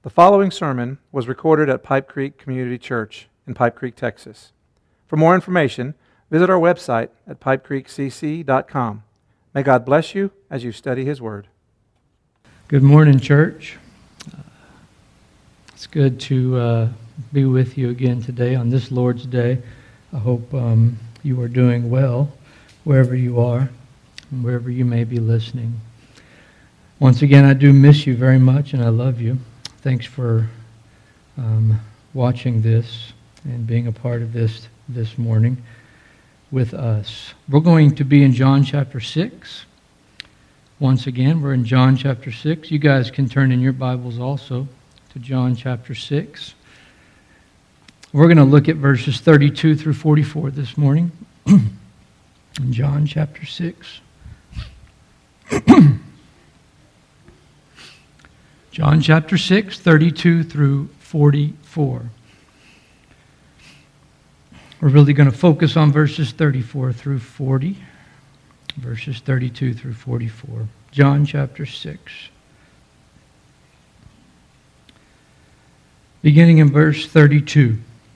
The following sermon was recorded at Pipe Creek Community Church in Pipe Creek, Texas. For more information, visit our website at pipecreekcc.com. May God bless you as you study His Word. Good morning, church. It's good to be with you again today on this Lord's Day. I hope you are doing well wherever you are and wherever you may be listening. Once again, I do miss you very much and I love you. Thanks for watching this and being a part of this morning with us. We're going to be in John chapter 6. Once again, we're in John chapter 6. You guys can turn in your Bibles also to John chapter 6. We're going to look at verses 32 through 44 this morning. In John chapter 6. John chapter 6, 32 through 44. We're really going to focus on verses 34 through 40. Verses 32 through 44. John chapter 6. Beginning in verse 32.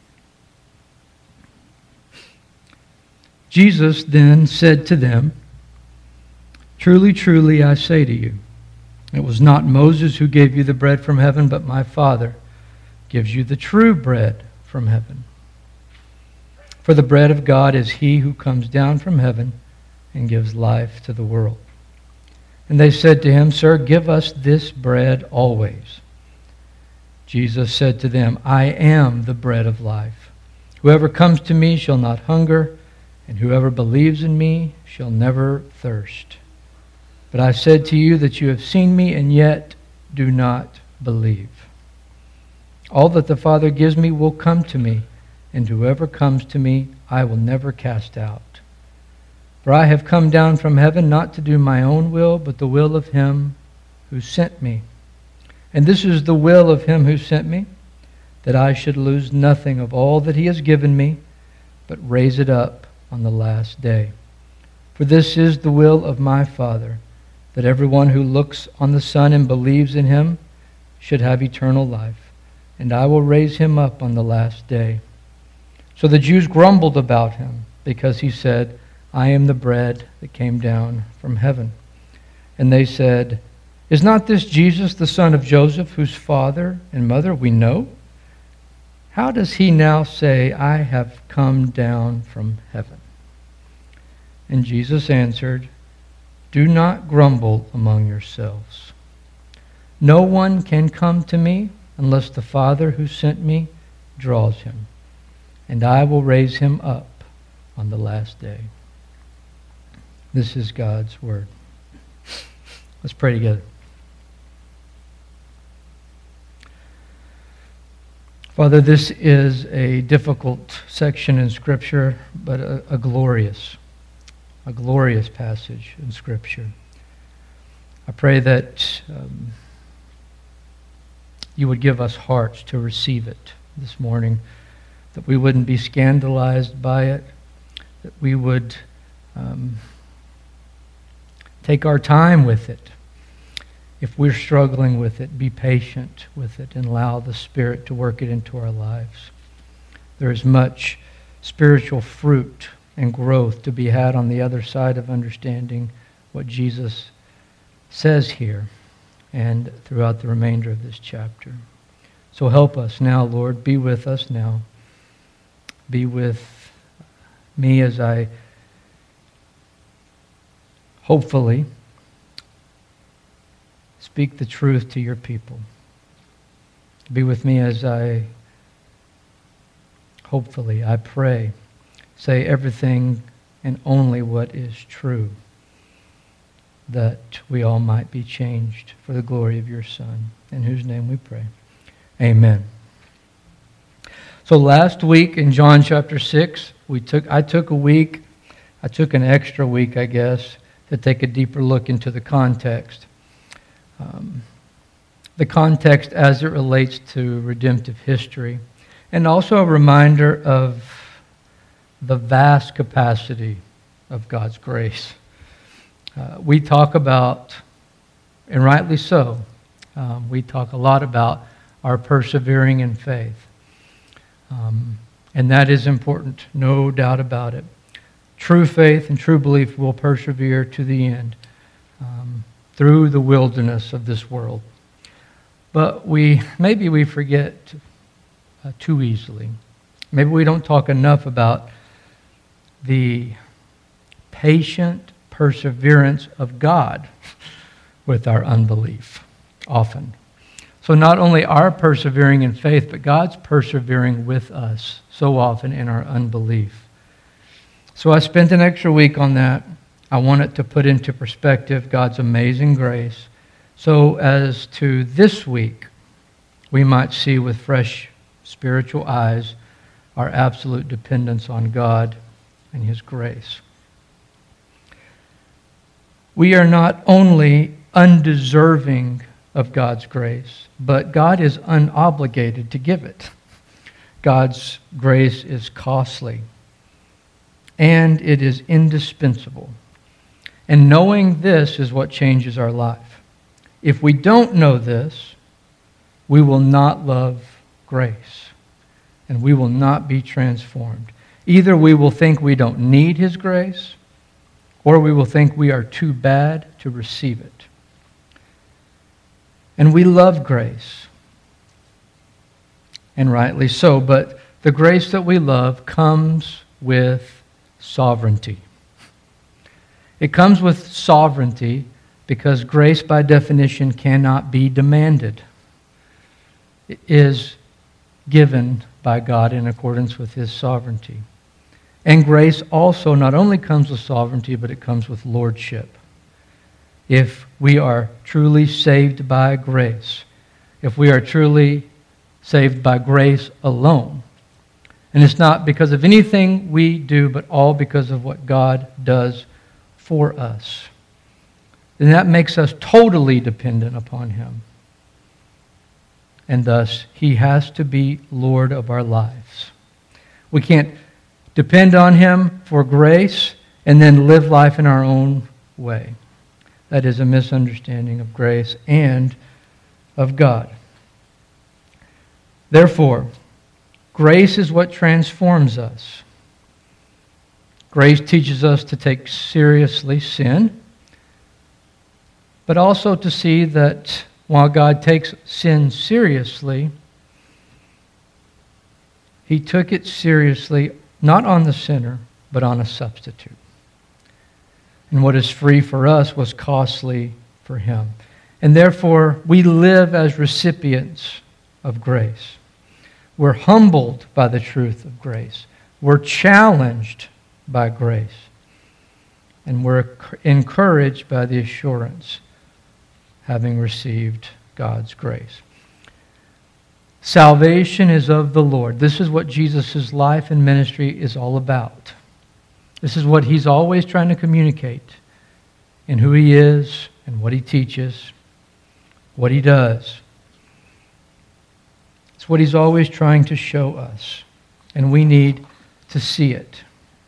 Jesus then said to them, "Truly, truly, I say to you, it was not Moses who gave you the bread from heaven, but my Father gives you the true bread from heaven. For the bread of God is he who comes down from heaven and gives life to the world." And they said to him, "Sir, give us this bread always." Jesus said to them, "I am the bread of life. Whoever comes to me shall not hunger, and whoever believes in me shall never thirst. But I said to you that you have seen me, and yet do not believe. All that the Father gives me will come to me, and whoever comes to me I will never cast out. For I have come down from heaven not to do my own will, but the will of him who sent me. And this is the will of him who sent me, that I should lose nothing of all that he has given me, but raise it up on the last day. For this is the will of my Father, that everyone who looks on the Son and believes in him should have eternal life, and I will raise him up on the last day." So the Jews grumbled about him, because he said, "I am the bread that came down from heaven." And they said, "Is not this Jesus the son of Joseph, whose father and mother we know? How does he now say, 'I have come down from heaven'?" And Jesus answered, "Do not grumble among yourselves. No one can come to me unless the Father who sent me draws him, and I will raise him up on the last day." This is God's word. Let's pray together. Father, this is a difficult section in Scripture, but a glorious passage in Scripture. I pray that you would give us hearts to receive it this morning, that we wouldn't be scandalized by it, that we would take our time with it. If we're struggling with it, be patient with it and allow the Spirit to work it into our lives. There is much spiritual fruit and growth to be had on the other side of understanding what Jesus says here and throughout the remainder of this chapter. So help us now, Lord. Be with us now. Be with me as I hopefully speak the truth to your people. Be with me as I hopefully, I pray, say everything and only what is true, that we all might be changed for the glory of your Son, in whose name we pray. Amen. So last week in John chapter 6, I took an extra week, I guess, to take a deeper look into the context. The context as it relates to redemptive history, and also a reminder of the vast capacity of God's grace. We talk about, and rightly so, we talk a lot about are persevering in faith. And that is important, no doubt about it. True faith and true belief will persevere to the end through the wilderness of this world. But maybe we forget too easily. Maybe we don't talk enough about the patient perseverance of God with our unbelief, often. So not only our persevering in faith, but God's persevering with us so often in our unbelief. So I spent an extra week on that. I wanted to put into perspective God's amazing grace, so as to this week we might see with fresh spiritual eyes our absolute dependence on God and His grace. We are not only undeserving of God's grace, but God is unobligated to give it. God's grace is costly, and it is indispensable. And knowing this is what changes our life. If we don't know this, we will not love grace, and we will not be transformed. Either we will think we don't need His grace, or we will think we are too bad to receive it. And we love grace, and rightly so, but the grace that we love comes with sovereignty. It comes with sovereignty because grace, by definition, cannot be demanded. It is given by God in accordance with His sovereignty. And grace also not only comes with sovereignty, but it comes with lordship. If we are truly saved by grace, if we are truly saved by grace alone, and it's not because of anything we do, but all because of what God does for us, then that makes us totally dependent upon Him. And thus, He has to be Lord of our lives. We can't depend on Him for grace and then live life in our own way. That is a misunderstanding of grace and of God. Therefore, grace is what transforms us. Grace teaches us to take seriously sin, but also to see that while God takes sin seriously, He took it seriously not on the sinner, but on a substitute. And what is free for us was costly for Him. And therefore, we live as recipients of grace. We're humbled by the truth of grace. We're challenged by grace. And we're encouraged by the assurance, having received God's grace. Salvation is of the Lord. This is what Jesus' life and ministry is all about. This is what He's always trying to communicate in who He is and what He teaches, what He does. It's what He's always trying to show us, and we need to see it.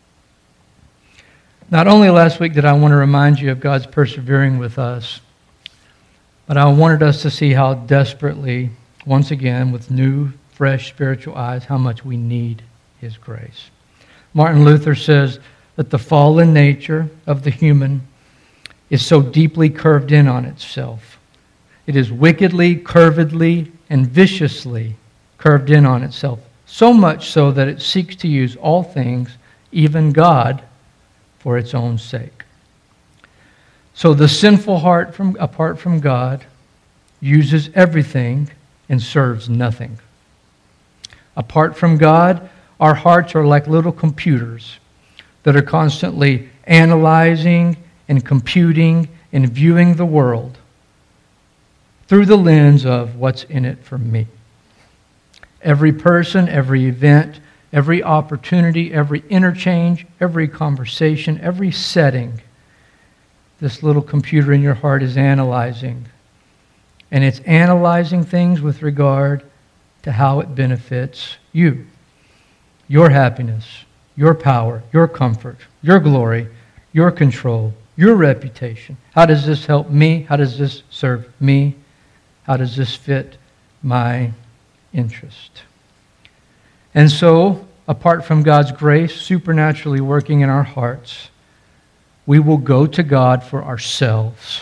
Not only last week did I want to remind you of God's persevering with us, but I wanted us to see how desperately, once again, with new, fresh spiritual eyes, how much we need His grace. Martin Luther says that the fallen nature of the human is so deeply curved in on itself. It is wickedly, curvedly, and viciously curved in on itself, so much so that it seeks to use all things, even God, for its own sake. So the sinful heart apart from God uses everything and serves nothing. Apart from God, our hearts are like little computers that are constantly analyzing and computing and viewing the world through the lens of what's in it for me. Every person, every event, every opportunity, every interchange, every conversation, every setting, this little computer in your heart is analyzing. And it's analyzing things with regard to how it benefits you, your happiness, your power, your comfort, your glory, your control, your reputation. How does this help me? How does this serve me? How does this fit my interest. And so, apart from God's grace supernaturally working in our hearts, we will go to God for ourselves.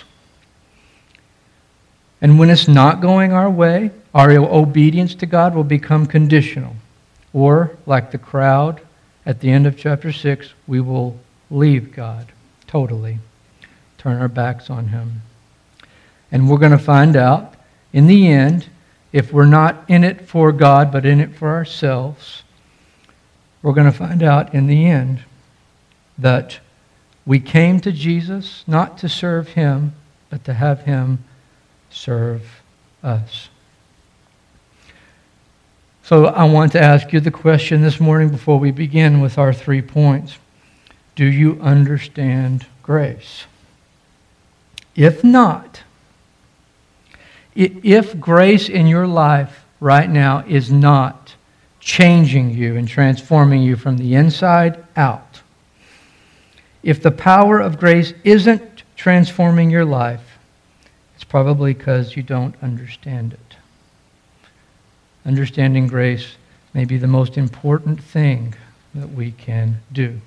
And when it's not going our way, our obedience to God will become conditional. Or, like the crowd at the end of chapter 6, we will leave God totally, turn our backs on Him. And we're going to find out, in the end, if we're not in it for God, but in it for ourselves, we're going to find out in the end that we came to Jesus not to serve Him, but to have Him serve us. So I want to ask you the question this morning before we begin with our 3 points. Do you understand grace? If not, if grace in your life right now is not changing you and transforming you from the inside out, if the power of grace isn't transforming your life, it's probably because you don't understand it. Understanding grace may be the most important thing that we can do.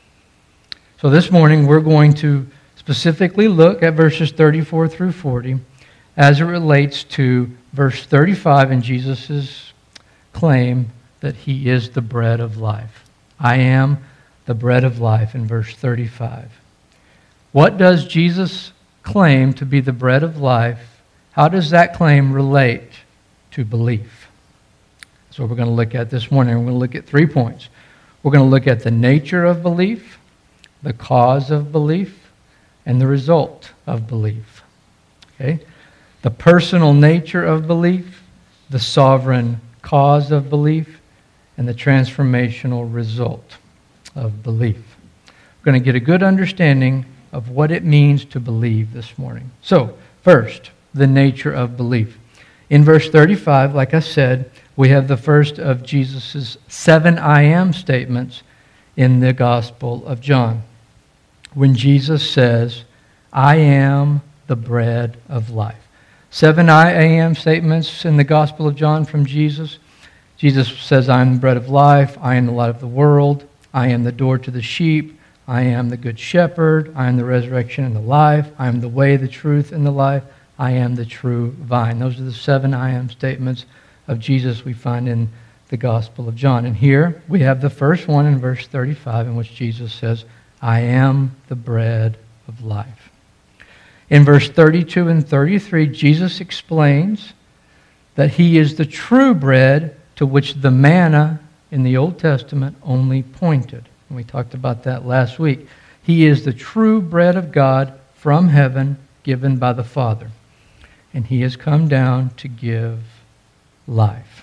So this morning we're going to specifically look at verses 34 through 40 as it relates to verse 35 in Jesus' claim that He is the bread of life. I am the bread of life in verse 35. What does Jesus claim to be the bread of life? How does that claim relate to belief? That's what we're going to look at this morning. We're going to look at 3 points. We're going to look at the nature of belief, the cause of belief, and the result of belief. Okay? The personal nature of belief, the sovereign cause of belief, and the transformational result of belief. We're going to get a good understanding of what it means to believe this morning. So, first, the nature of belief. In verse 35, like I said, we have the first of Jesus' 7 I am statements in the Gospel of John. When Jesus says, I am the bread of life. 7 I am statements in the Gospel of John from Jesus. Jesus says, I am the bread of life. I am the light of the world. I am the door to the sheep. I am the good shepherd. I am the resurrection and the life. I am the way, the truth, and the life. I am the true vine. Those are the 7 I am statements of Jesus we find in the Gospel of John. And here we have the first one in verse 35 in which Jesus says, I am the bread of life. In verse 32 and 33, Jesus explains that He is the true bread to which the manna in the Old Testament only pointed. And we talked about that last week. He is the true bread of God from heaven given by the Father. And He has come down to give life.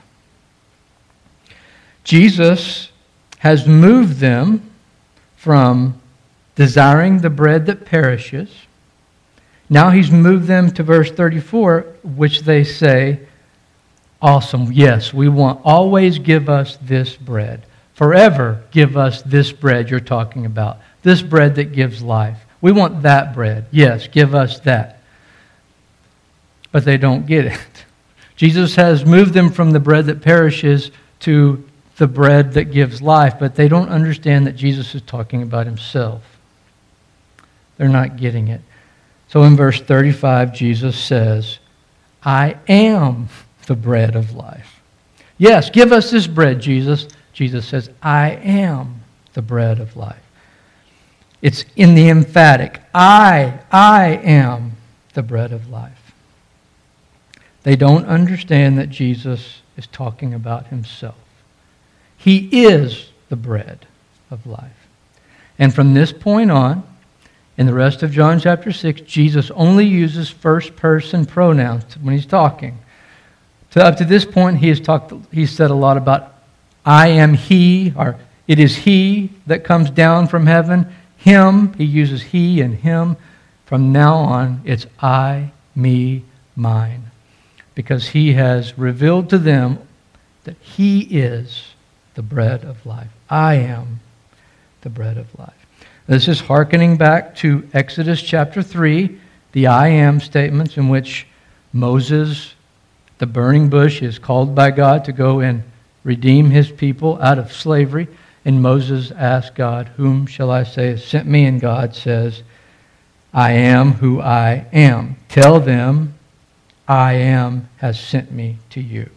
Jesus has moved them from desiring the bread that perishes. Now He's moved them to verse 34, which they say, awesome, yes, we want, always give us this bread. Forever give us this bread you're talking about. This bread that gives life. We want that bread. Yes, give us that. But they don't get it. Jesus has moved them from the bread that perishes to the bread that gives life, but they don't understand that Jesus is talking about Himself. They're not getting it. So in verse 35, Jesus says, I am the bread of life. Yes, give us this bread, Jesus. Jesus says, I am the bread of life. It's in the emphatic. I am the bread of life. They don't understand that Jesus is talking about Himself. He is the bread of life. And from this point on, in the rest of John chapter 6, Jesus only uses first-person pronouns when He's talking. Up to this point, He's said a lot about I am He, or it is He that comes down from heaven. Him, He uses He and Him. From now on, it's I, me, mine. Because He has revealed to them that He is the bread of life. I am the bread of life. This is hearkening back to Exodus chapter 3, the I am statements in which Moses The burning bush is called by God to go and redeem his people out of slavery. And Moses asked God, "Whom shall I say has sent me?" And God says, "I am who I am. Tell them, I am has sent me to you."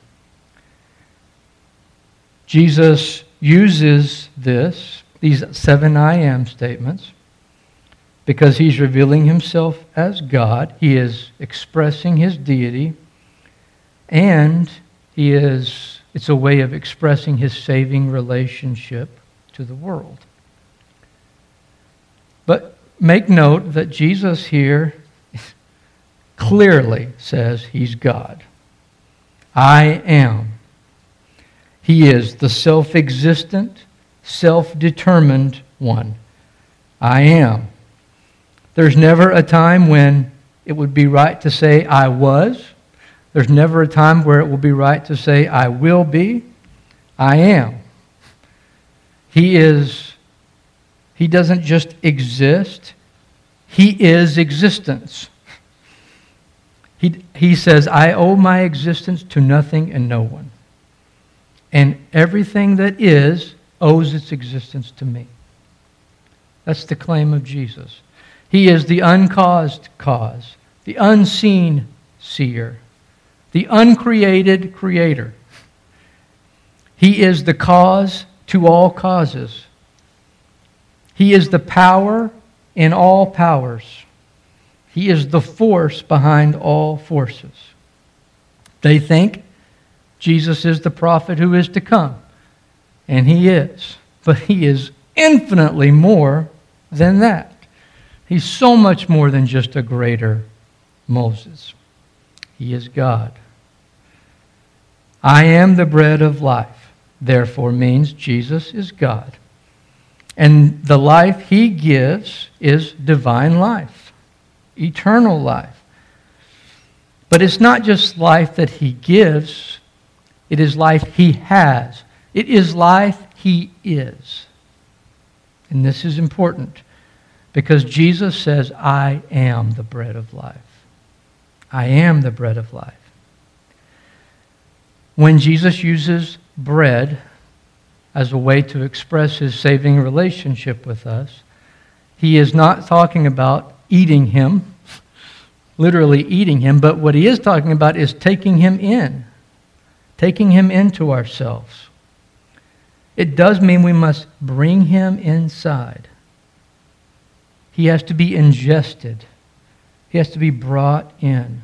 Jesus uses these 7 I am statements because he's revealing himself as God. He is expressing his deity, and it's a way of expressing his saving relationship to the world. But make note that Jesus here clearly says he's God. I am. He is the self-existent, self-determined one. I am. There's never a time when it would be right to say I was. There's never a time where it will be right to say I will be. I am. He doesn't just exist. He is existence. He says, I owe my existence to nothing and no one. And everything that is owes its existence to me. That's the claim of Jesus. He is the uncaused cause, the unseen seer, the uncreated creator. He is the cause to all causes. He is the power in all powers. He is the force behind all forces. They think Jesus is the prophet who is to come, and he is. But he is infinitely more than that. He's so much more than just a greater Moses. He is God. I am the bread of life, therefore means Jesus is God. And the life he gives is divine life, eternal life. But it's not just life that he gives, it is life he has. It is life he is. And this is important because Jesus says, I am the bread of life. I am the bread of life. When Jesus uses bread as a way to express his saving relationship with us, he is not talking about eating him, literally eating him, but what he is talking about is taking him into ourselves. It does mean we must bring him inside. He has to be ingested. He has to be brought in.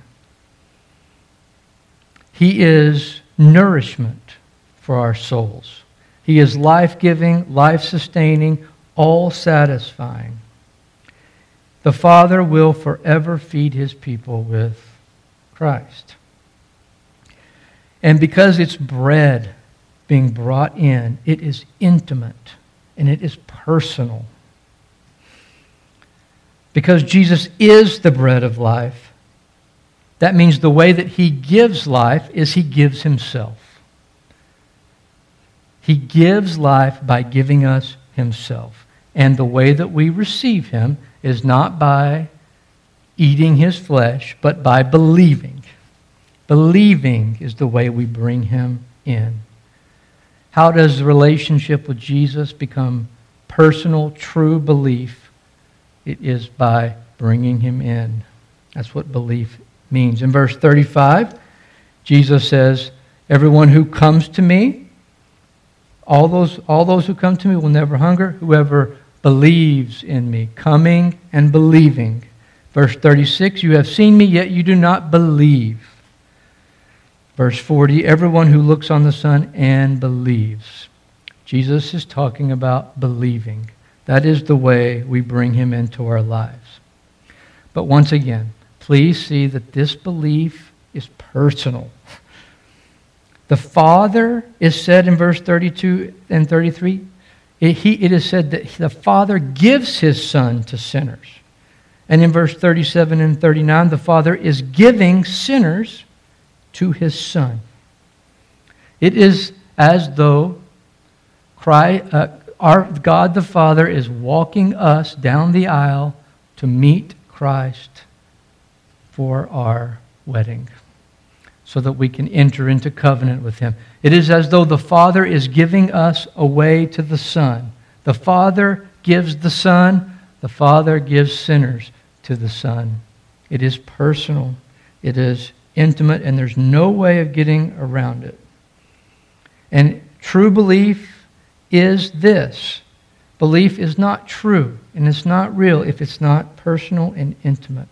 He is nourishment for our souls. He is life-giving, life-sustaining, all-satisfying. The Father will forever feed his people with Christ. And because it's bread being brought in, it is intimate and it is personal. Because Jesus is the bread of life, that means the way that he gives life is he gives himself. He gives life by giving us himself. And the way that we receive him is not by eating his flesh, but by believing. Believing is the way we bring him in. How does the relationship with Jesus become personal, true belief? It is by bringing him in. That's what belief means. In verse 35, Jesus says, everyone who comes to me, all those who come to me will never hunger. Whoever believes in me, coming and believing. Verse 36, you have seen me, yet you do not believe. Verse 40, everyone who looks on the Son and believes. Jesus is talking about believing. That is the way we bring him into our lives. But once again, please see that this belief is personal. The Father is said in verse 32 and 33, it is said that the Father gives his Son to sinners. And in verse 37 and 39, the Father is giving sinners to his Son. It is as though our God the Father is walking us down the aisle to meet Christ for our wedding. so that we can enter into covenant with Him. It is as though the Father is giving us away to the Son. The Father gives the Son. The Father gives sinners to the Son. It is personal. It is intimate, and there's no way of getting around it. And true belief is this. Belief is not true, and it's not real if it's not personal and intimate.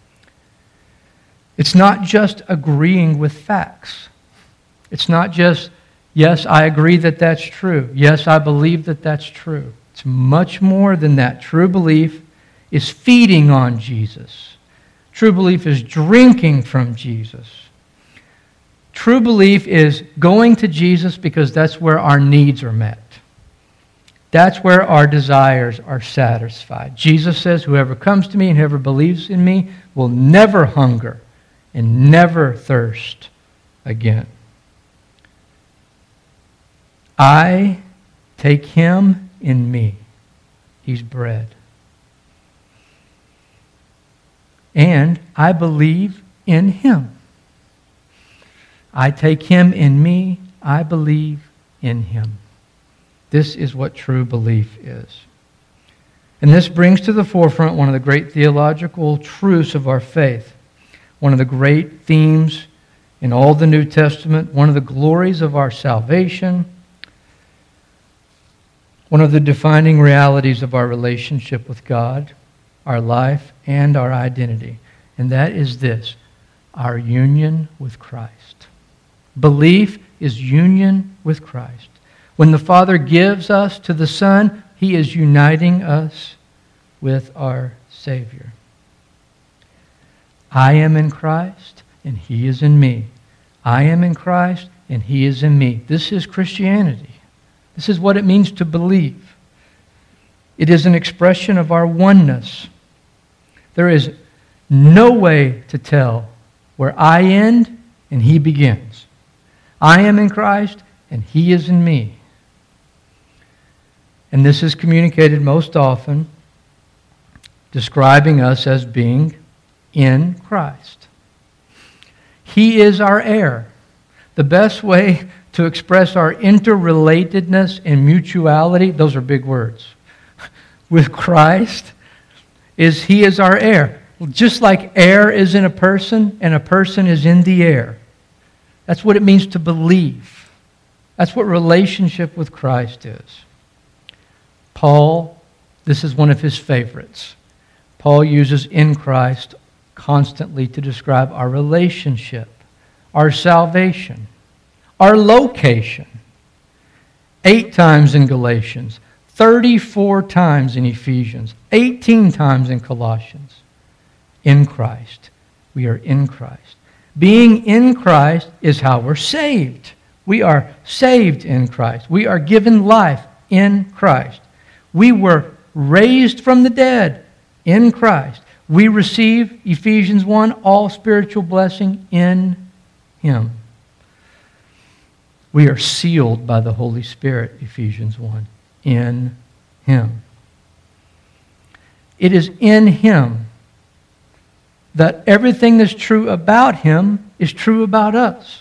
It's not just agreeing with facts. It's not just, yes, I agree that that's true. Yes, I believe that that's true. It's much more than that. True belief is feeding on Jesus. True belief is drinking from Jesus. True belief is going to Jesus because that's where our needs are met. That's where our desires are satisfied. Jesus says, whoever comes to me and whoever believes in me will never hunger and never thirst again. I take Him in me. He's bread. And I believe in Him. I take Him in me. I believe in Him. This is what true belief is. And this brings to the forefront one of the great theological truths of our faith. One of the great themes in all the New Testament. One of the glories of our salvation. One of the defining realities of our relationship with God, our life, and our identity. And that is this: our union with Christ. Belief is union with Christ. When the Father gives us to the Son, He is uniting us with our Savior. I am in Christ, and He is in me. I am in Christ, and He is in me. This is Christianity. This is what it means to believe. It is an expression of our oneness. There is no way to tell where I end and He begins. I am in Christ, and He is in me. And this is communicated most often, describing us as being in Christ. He is our heir. The best way to express our interrelatedness and mutuality, those are big words, with Christ, is He is our heir. Just like air is in a person and a person is in the air. That's what it means to believe. That's what relationship with Christ is. Paul, this is one of his favorites. Paul uses in Christ constantly to describe our relationship, our salvation, our location. 8 times in Galatians, 34 times in Ephesians, 18 times in Colossians. In Christ. We are in Christ. Being in Christ is how we're saved. We are saved in Christ. We are given life in Christ. We were raised from the dead in Christ. We receive, Ephesians 1, all spiritual blessing in Him. We are sealed by the Holy Spirit, Ephesians 1, in Him. It is in Him that everything that's true about Him is true about us.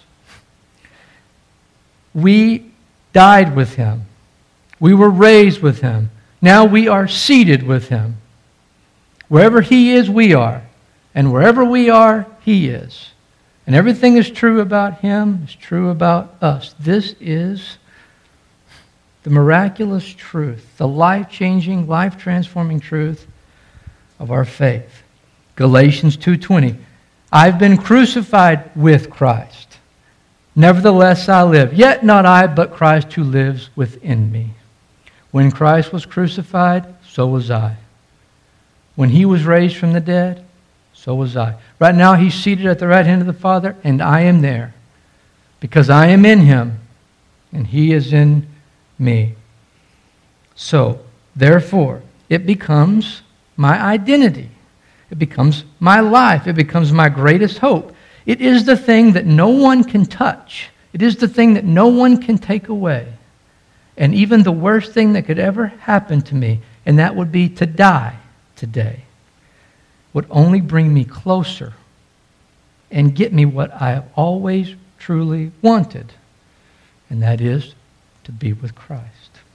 We died with Him. We were raised with Him. Now we are seated with Him. Wherever He is, we are. And wherever we are, He is. And everything that's true about Him is true about us. This is the miraculous truth, the life-changing, life-transforming truth of our faith. Galatians 2:20, I've been crucified with Christ. Nevertheless I live, yet not I, but Christ who lives within me. When Christ was crucified, so was I. When He was raised from the dead, so was I. Right now He's seated at the right hand of the Father, and I am there, because I am in Him, and He is in me. So, therefore, it becomes my identity. It becomes my life. It becomes my greatest hope. It is the thing that no one can touch. It is the thing that no one can take away. And even the worst thing that could ever happen to me, and that would be to die today, would only bring me closer and get me what I have always truly wanted, and that is to be with Christ.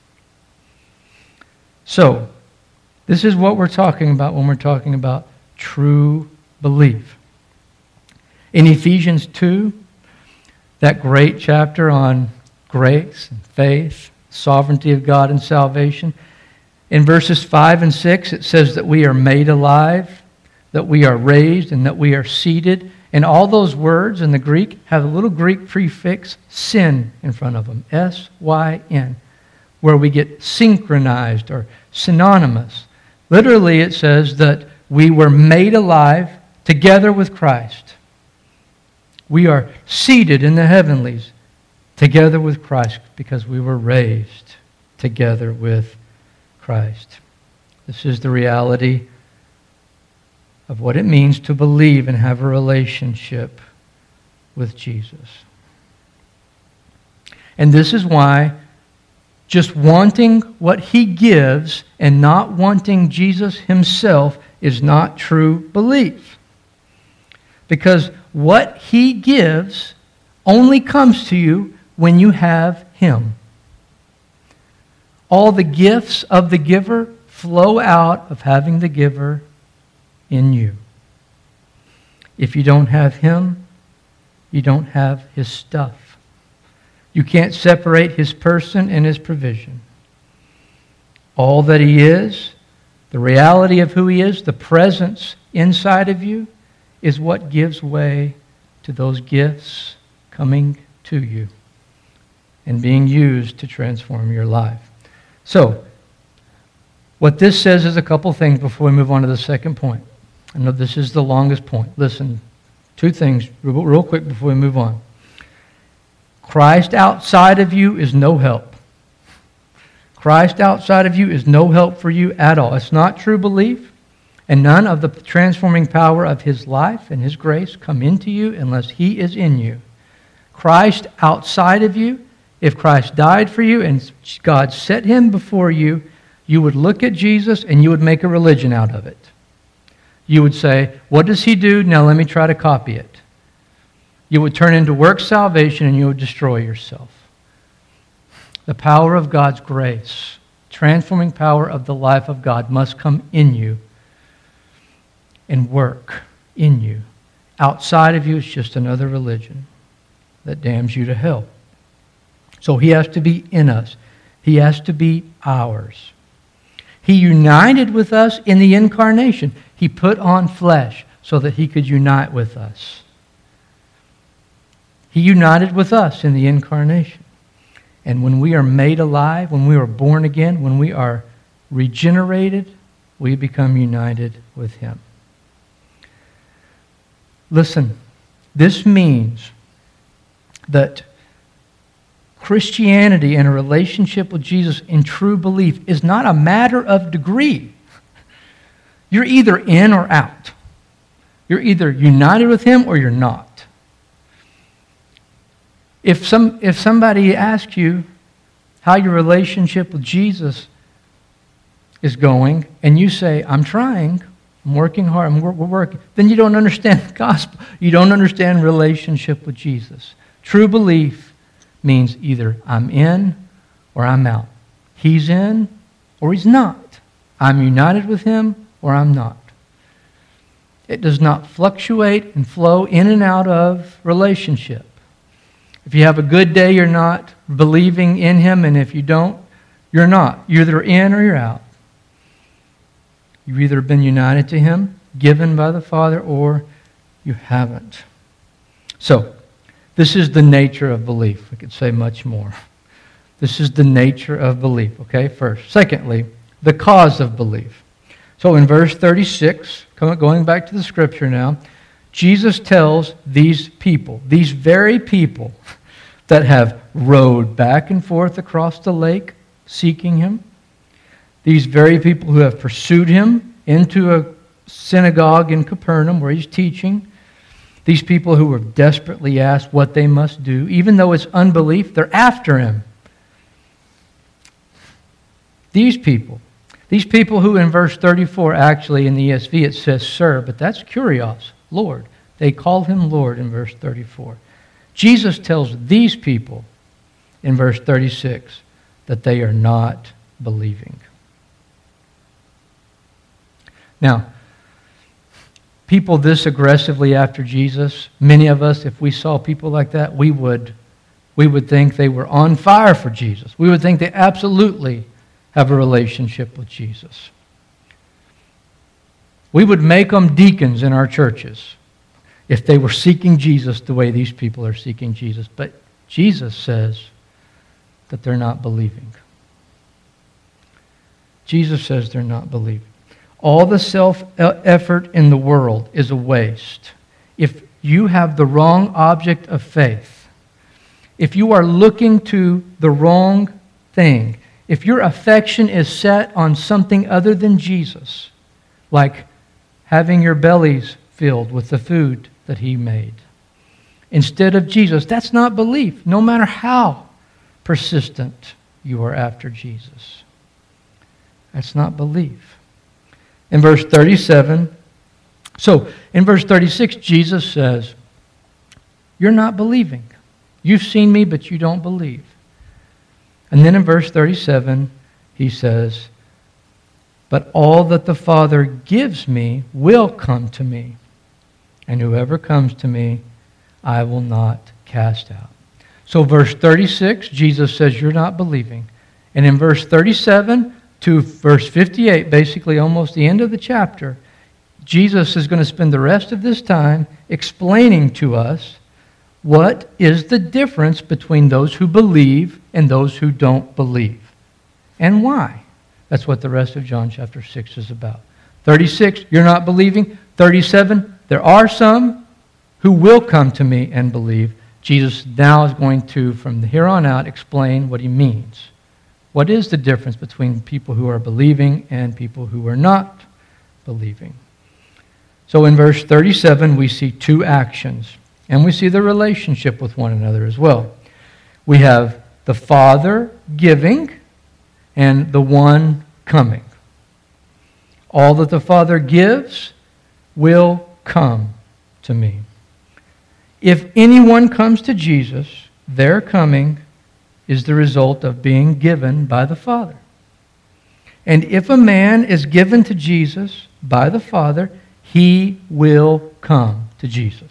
So, this is what we're talking about when we're talking about true belief. In Ephesians 2, that great chapter on grace and faith, sovereignty of God and salvation, in verses 5 and 6, it says that we are made alive, that we are raised, and that we are seated. And all those words in the Greek have a little Greek prefix, sin, in front of them, S-Y-N, where we get synchronized or synonymous. Literally, it says that we were made alive together with Christ. We are seated in the heavenlies together with Christ because we were raised together with Christ. This is the reality of what it means to believe and have a relationship with Jesus. And this is why just wanting what He gives and not wanting Jesus Himself is not true belief. Because what He gives only comes to you when you have Him. All the gifts of the giver flow out of having the giver in you. If you don't have Him, you don't have His stuff. You can't separate His person and His provision. All that He is, the reality of who He is, the presence inside of you, is what gives way to those gifts coming to you and being used to transform your life. So, what this says is a couple things before we move on to the second point. I know this is the longest point. Listen, two things real quick before we move on. Christ outside of you is no help. Christ outside of you is no help for you at all. It's not true belief, and none of the transforming power of His life and His grace come into you unless He is in you. Christ outside of you, if Christ died for you and God set Him before you, you would look at Jesus and you would make a religion out of it. You would say, what does He do? Now let me try to copy it. You would turn into works salvation and you would destroy yourself. The power of God's grace, transforming power of the life of God must come in you and work in you. Outside of you is just another religion that damns you to hell. So He has to be in us. He has to be ours. He united with us in the incarnation. He put on flesh so that He could unite with us. He united with us in the incarnation. And when we are made alive, when we are born again, when we are regenerated, we become united with Him. Listen, this means that Christianity and a relationship with Jesus in true belief is not a matter of degree. You're either in or out. You're either united with Him or you're not. If somebody asks you how your relationship with Jesus is going, and you say, I'm trying, I'm working hard, we're working, then you don't understand the gospel. You don't understand relationship with Jesus. True belief means either I'm in or I'm out. He's in or He's not. I'm united with Him or I'm not. It does not fluctuate and flow in and out of relationship. If you have a good day, you're not believing in Him, and if you don't, you're not. You're either in or you're out. You've either been united to Him, given by the Father, or you haven't. So, this is the nature of belief. We could say much more. This is the nature of belief, okay, first. Secondly, the cause of belief. So in verse 36, going back to the Scripture now, Jesus tells these people, these very people that have rowed back and forth across the lake seeking Him, these very people who have pursued Him into a synagogue in Capernaum where He's teaching, these people who were desperately asked what they must do, even though it's unbelief, they're after Him. These people who in verse 34, actually in the ESV it says, Sir, but that's Kurios, Lord. They call him Lord in verse 34. Jesus tells these people in verse 36 that they are not believing. Now, people this aggressively after Jesus, many of us, if we saw people like that, we would think they were on fire for Jesus. We would think they absolutely have a relationship with Jesus. We would make them deacons in our churches if they were seeking Jesus the way these people are seeking Jesus. But Jesus says that they're not believing. Jesus says they're not believing. All the self-effort in the world is a waste. If you have the wrong object of faith, if you are looking to the wrong thing, if your affection is set on something other than Jesus, like having your bellies filled with the food that He made, instead of Jesus, that's not belief, no matter how persistent you are after Jesus. That's not belief. In verse 37, in verse 36, Jesus says, you're not believing. You've seen me, but you don't believe. And then in verse 37, He says, but all that the Father gives me will come to me, and whoever comes to me, I will not cast out. So verse 36, Jesus says, you're not believing. And in verse 37 to verse 58, basically almost the end of the chapter, Jesus is going to spend the rest of this time explaining to us what is the difference between those who believe and those who don't believe, and why. That's what the rest of John chapter 6 is about. 36, you're not believing. 37, there are some who will come to me and believe. Jesus now is going to, from here on out, explain what He means. What is the difference between people who are believing and people who are not believing? So in verse 37, we see two actions, and we see the relationship with one another as well. We have the Father giving and the one coming. All that the Father gives will come to me. If anyone comes to Jesus, their coming is the result of being given by the Father. And if a man is given to Jesus by the Father, he will come to Jesus.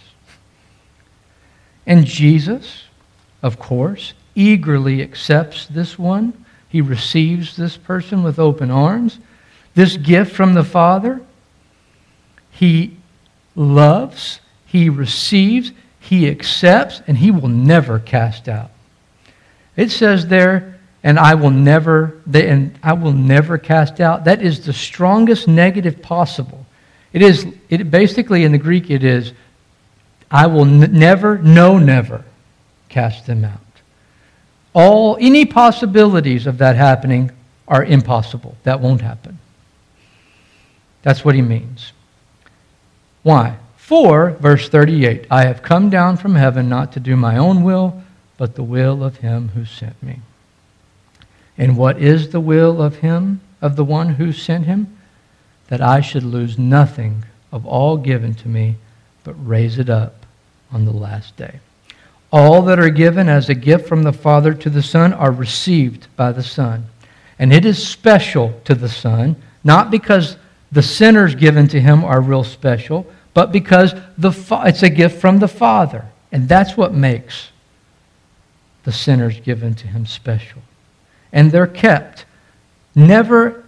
And Jesus, of course, eagerly accepts this one. He receives this person with open arms. This gift from the Father, He loves, He receives, He accepts, and He will never cast out. It says there, and I will never cast out. That is the strongest negative possible. It basically in the Greek it is, I will never cast them out. Any possibilities of that happening are impossible. That won't happen. That's what he means. Why? For, verse 38, I have come down from heaven not to do my own will, but the will of Him who sent me. And what is the will of Him, of the one who sent Him? That I should lose nothing of all given to me, but raise it up on the last day. All that are given as a gift from the Father to the Son are received by the Son. And it is special to the Son, not because the sinners given to Him are real special, but because it's a gift from the Father. And that's what makes the sinners given to Him special. And they're kept never,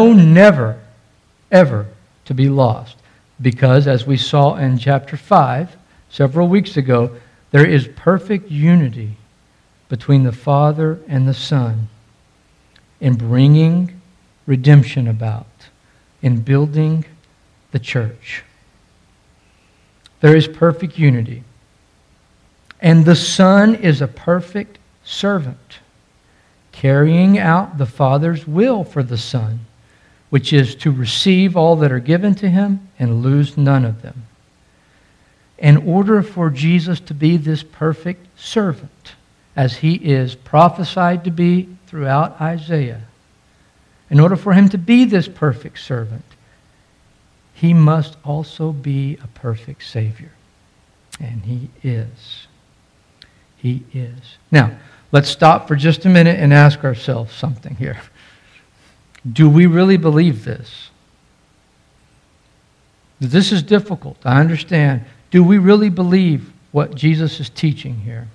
ever to be lost. Because, as we saw in chapter 5 several weeks ago, there is perfect unity between the Father and the Son in bringing redemption about, in building the church. There is perfect unity. And the Son is a perfect servant, carrying out the Father's will for the Son, which is to receive all that are given to Him and lose none of them. In order for Jesus to be this perfect servant, as He is prophesied to be throughout Isaiah, in order for Him to be this perfect servant, He must also be a perfect Savior. And He is. He is. Now, let's stop for just a minute and ask ourselves something here. Do we really believe this? This is difficult, I understand. Do we really believe what Jesus is teaching here?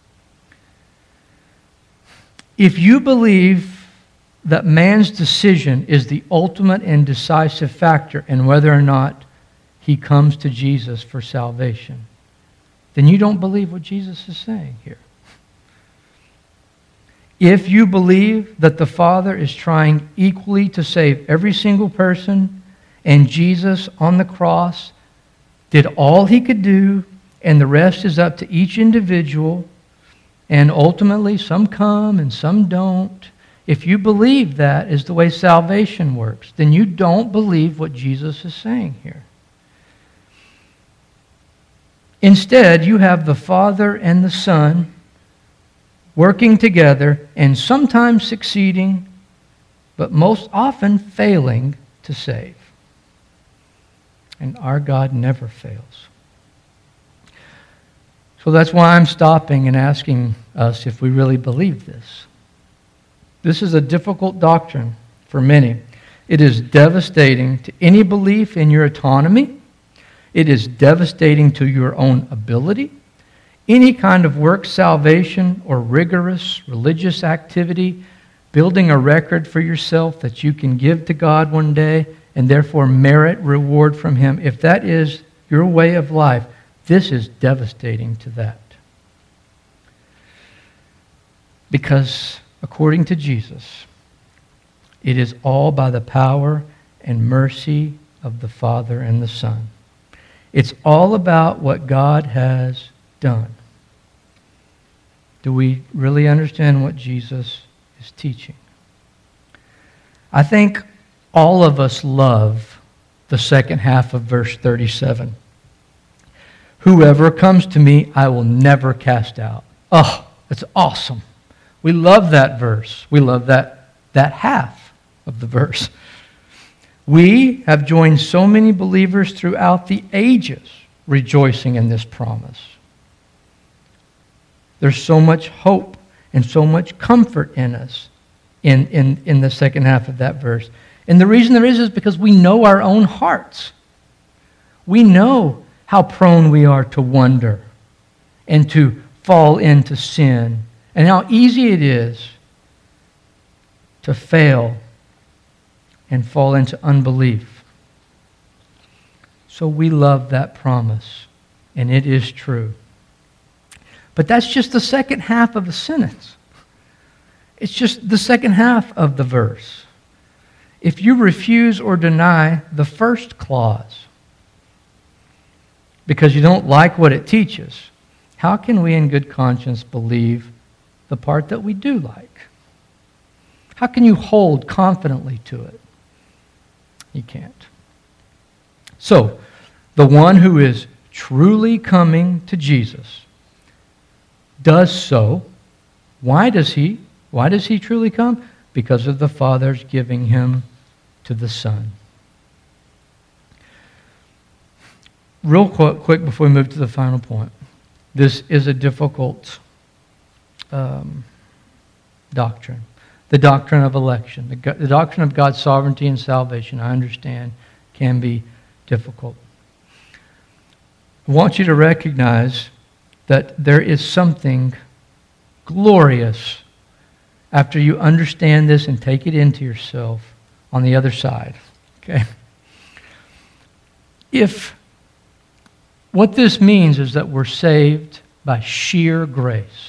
If you believe that man's decision is the ultimate and decisive factor in whether or not he comes to Jesus for salvation, then you don't believe what Jesus is saying here. If you believe that the Father is trying equally to save every single person, and Jesus on the cross did all He could do, and the rest is up to each individual, and ultimately some come and some don't, if you believe that is the way salvation works, then you don't believe what Jesus is saying here. Instead, you have the Father and the Son working together and sometimes succeeding, but most often failing to save. And our God never fails. So that's why I'm stopping and asking us if we really believe this. This is a difficult doctrine for many. It is devastating to any belief in your autonomy. It is devastating to your own ability. Any kind of work salvation or rigorous religious activity, building a record for yourself that you can give to God one day and therefore merit reward from Him, if that is your way of life, this is devastating to that. Because according to Jesus, it is all by the power and mercy of the Father and the Son. It's all about what God has done. Do we really understand what Jesus is teaching? I think all of us love the second half of verse 37. Whoever comes to me, I will never cast out. Oh, that's awesome. We love that verse. We love that half of the verse. We have joined so many believers throughout the ages rejoicing in this promise. There's so much hope and so much comfort in us in the second half of that verse. And the reason there is because we know our own hearts. We know how prone we are to wonder and to fall into sin, and how easy it is to fail and fall into unbelief. So we love that promise, and it is true. But that's just the second half of the sentence. It's just the second half of the verse. If you refuse or deny the first clause because you don't like what it teaches, how can we in good conscience believe the part that we do like? How can you hold confidently to it? You can't. So, the one who is truly coming to Jesus does so. Why does he truly come? Because of the Father's giving him to the Son. Real quick before we move to the final point. This is a difficult doctrine. The doctrine of election. The doctrine of God's sovereignty and salvation, I understand, can be difficult. I want you to recognize that there is something glorious after you understand this and take it into yourself on the other side. Okay? If what this means is that we're saved by sheer grace.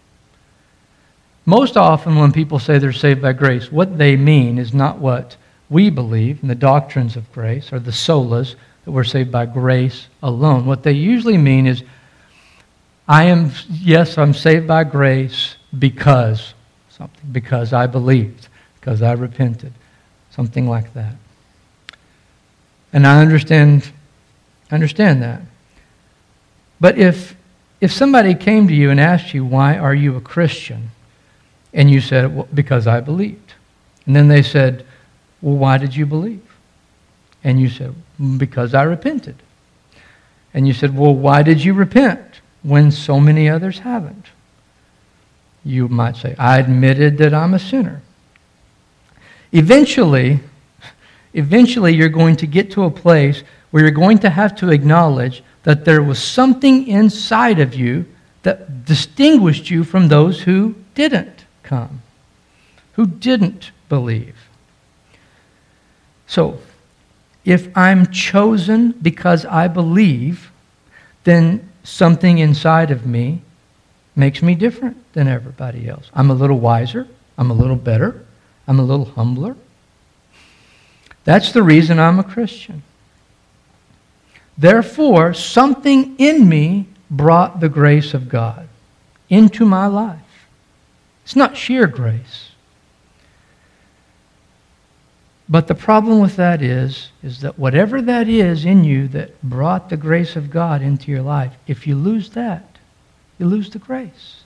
Most often when people say they're saved by grace, what they mean is not what we believe in the doctrines of grace or the solas, that we're saved by grace alone. What they usually mean is, I'm saved by grace because something, because I believed, because I repented, something like that. And I understand that. But if somebody came to you and asked you, why are you a Christian? And you said, well, because I believed. And then they said, well, why did you believe? And you said, because I repented. And you said, well, why did you repent when so many others haven't? You might say, I admitted that I'm a sinner. Eventually, you're going to get to a place where you're going to have to acknowledge that there was something inside of you that distinguished you from those who didn't come, who didn't believe. So, if I'm chosen because I believe, then something inside of me makes me different than everybody else. I'm a little wiser. I'm a little better. I'm a little humbler. That's the reason I'm a Christian. Therefore, something in me brought the grace of God into my life. It's not sheer grace. But the problem with that is that whatever that is in you that brought the grace of God into your life, if you lose that, you lose the grace.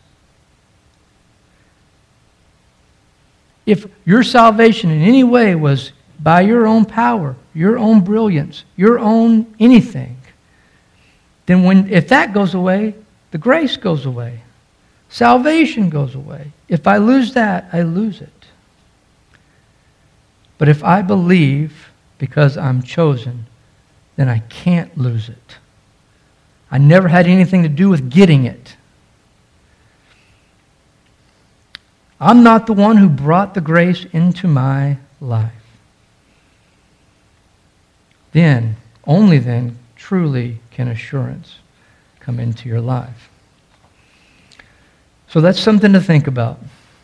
If your salvation in any way was by your own power, your own brilliance, your own anything, then if that goes away, the grace goes away. Salvation goes away. If I lose that, I lose it. But if I believe because I'm chosen, then I can't lose it. I never had anything to do with getting it. I'm not the one who brought the grace into my life. Then, only then, truly can assurance come into your life. So that's something to think about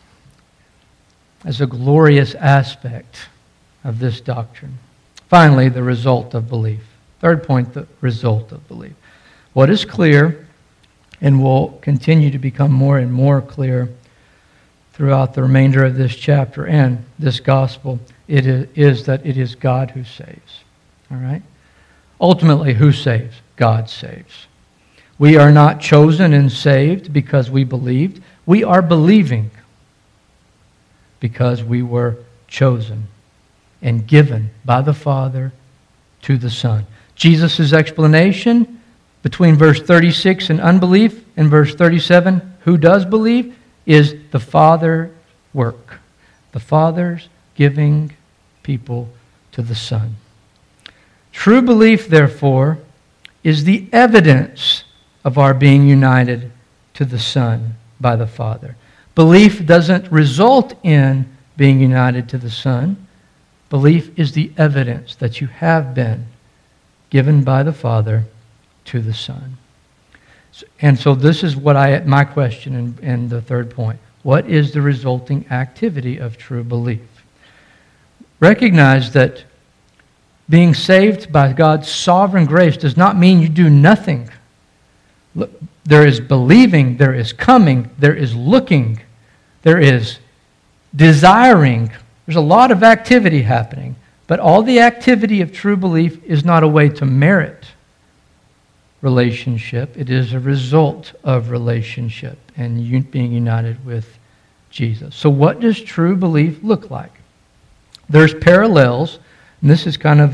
as a glorious aspect of this doctrine. Finally, the result of belief. Third point, the result of belief. What is clear and will continue to become more and more clear throughout the remainder of this chapter and this gospel, it is that it is God who saves. All right? Ultimately, who saves? God saves. We are not chosen and saved because we believed. We are believing because we were chosen and given by the Father to the Son. Jesus' explanation between verse 36 and unbelief and verse 37, who does believe, is the Father's work. The Father's giving people to the Son. True belief, therefore, is the evidence of our being united to the Son by the Father. Belief doesn't result in being united to the Son. Belief is the evidence that you have been given by the Father to the Son. And so this is my question and the third point. What is the resulting activity of true belief? Recognize that being saved by God's sovereign grace does not mean you do nothing. There is believing, there is coming, there is looking, there is desiring. There's a lot of activity happening, but all the activity of true belief is not a way to merit relationship. It is a result of relationship and being united with Jesus. So what does true belief look like? There's parallels, and this is kind of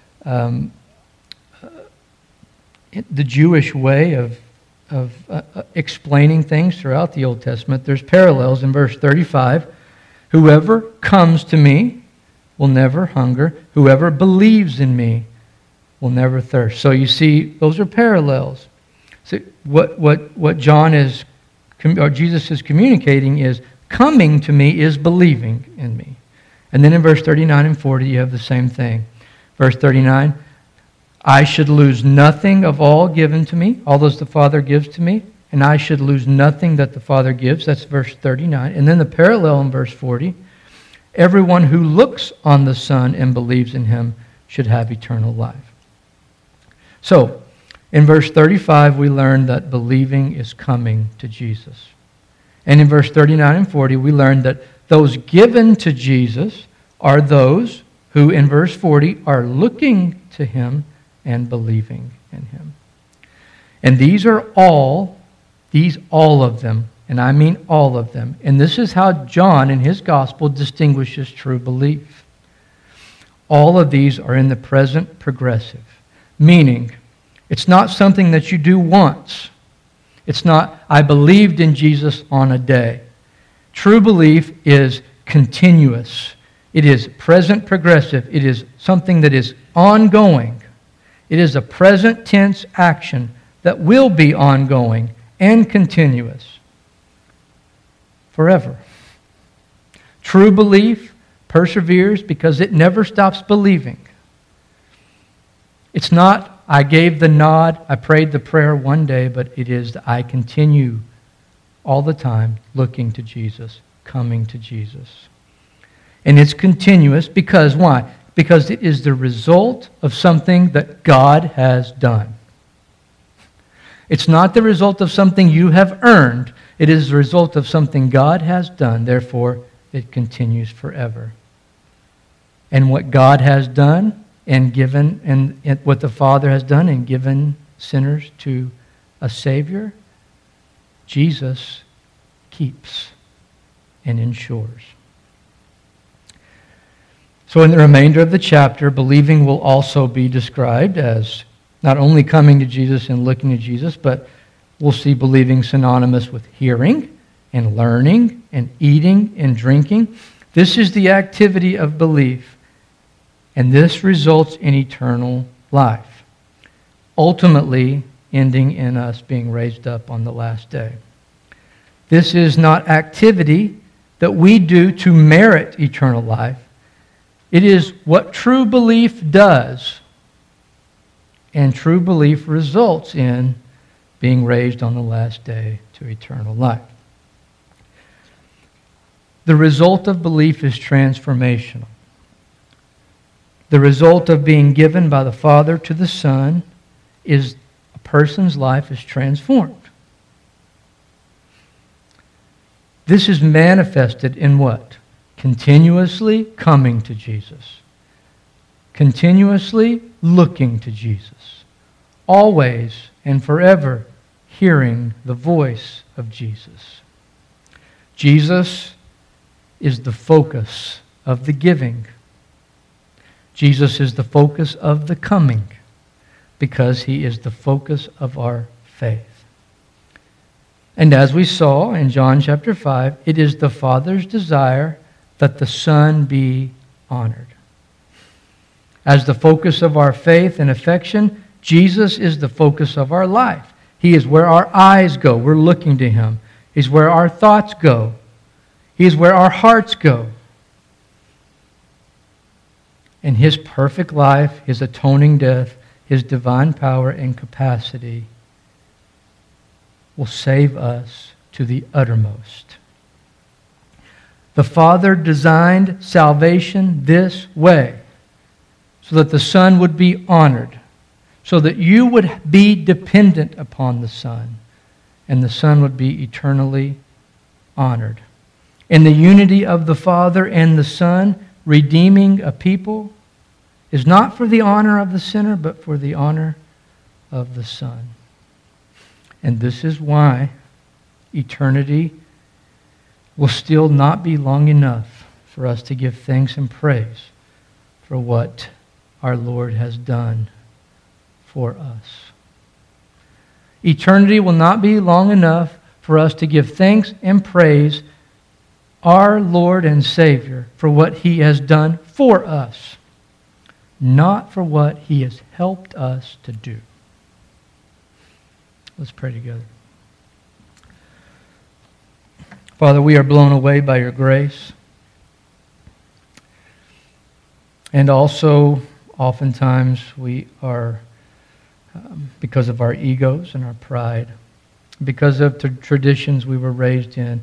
the Jewish way of explaining things throughout the Old Testament. There's parallels in verse 35. Whoever comes to me will never hunger. Whoever believes in me will never thirst. So you see, those are parallels. So what John is, or Jesus is communicating is, coming to me is believing in me. And then in verse 39 and 40, you have the same thing. Verse 39, I should lose nothing of all given to me, all those the Father gives to me, and I should lose nothing that the Father gives. That's verse 39. And then the parallel in verse 40, everyone who looks on the Son and believes in him should have eternal life. So, in verse 35, we learn that believing is coming to Jesus. And in verse 39 and 40, we learn that those given to Jesus are those who, in verse 40, are looking to him and believing in him. And these are all of them, and I mean all of them. And this is how John in his gospel distinguishes true belief. All of these are in the present progressive, meaning It's not something that you do once. It's not, I believed in Jesus on a day. True belief is continuous. It is present progressive. It is something that is ongoing. It is a present tense action that will be ongoing and continuous forever. True belief perseveres because it never stops believing. It's not, I gave the nod, I prayed the prayer one day, but it is that I continue all the time looking to Jesus, coming to Jesus. And it's continuous because why? Because it is the result of something that God has done. It's not the result of something you have earned. It is the result of something God has done. Therefore, it continues forever. And what God has done and given, and what the Father has done and given sinners to a Savior, Jesus keeps and ensures. So in the remainder of the chapter, believing will also be described as not only coming to Jesus and looking to Jesus, but we'll see believing synonymous with hearing and learning and eating and drinking. This is the activity of belief, and this results in eternal life, ultimately ending in us being raised up on the last day. This is not activity that we do to merit eternal life. It is what true belief does. And true belief results in being raised on the last day to eternal life. The result of belief is transformational. The result of being given by the Father to the Son is a person's life is transformed. This is manifested in what? Continuously coming to Jesus. Continuously looking to Jesus. Always and forever hearing the voice of Jesus. Jesus is the focus of the giving. Jesus is the focus of the coming because He is the focus of our faith. And as we saw in John chapter 5, it is the Father's desire that the Son be honored. As the focus of our faith and affection, Jesus is the focus of our life. He is where our eyes go. We're looking to Him. He's where our thoughts go. He is where our hearts go. And His perfect life, His atoning death, His divine power and capacity will save us to the uttermost. The Father designed salvation this way so that the Son would be honored, so that you would be dependent upon the Son, and the Son would be eternally honored. In the unity of the Father and the Son, redeeming a people is not for the honor of the sinner, but for the honor of the Son. And this is why eternity will still not be long enough for us to give thanks and praise for what our Lord has done for us. Eternity will not be long enough for us to give thanks and praise our Lord and Savior for what He has done for us, not for what He has helped us to do. Let's pray together. Father, we are blown away by Your grace. And also, oftentimes, we are, because of our egos and our pride, because of the traditions we were raised in,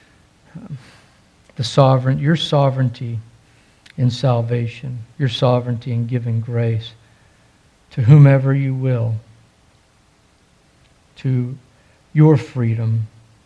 Your sovereignty in salvation, Your sovereignty in giving grace to whomever You will, to Your freedom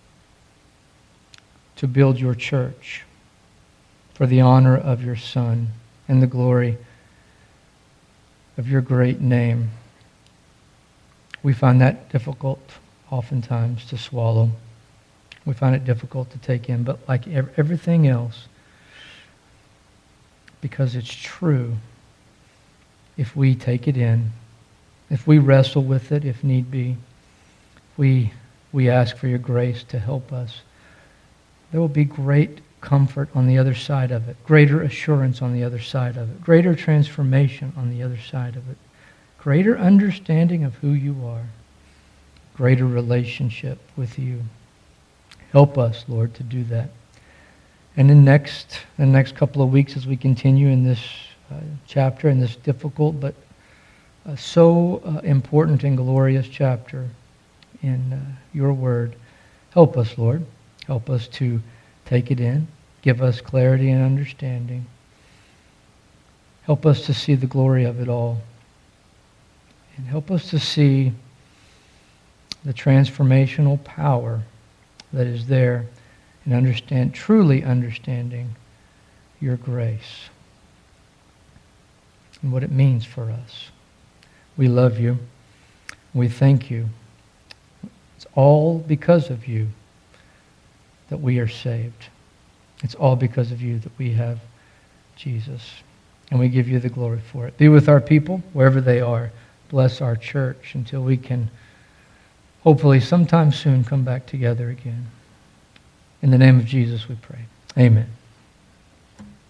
to build Your church for the honor of Your Son and the glory of Your great name. We find that difficult oftentimes to swallow. We find it difficult to take in, but like everything else, because it's true, if we take it in If we wrestle with it, if need be, we ask for your grace to help us. There will be great comfort on the other side of it, greater assurance on the other side of it, greater transformation on the other side of it, greater understanding of who you are, greater relationship with you. Help us, Lord, to do that. And in the next couple of weeks, as we continue in this chapter, in this difficult but so important and glorious chapter in your word, help us, Lord. Help us to take it in. Give us clarity and understanding. Help us to see the glory of it all. And help us to see the transformational power that is there and truly understanding your grace and what it means for us. We love you. We thank you. It's all because of you that we are saved. It's all because of you that we have Jesus. And we give you the glory for it. Be with our people wherever they are. Bless our church until we can hopefully sometime soon come back together again. In the name of Jesus we pray. Amen.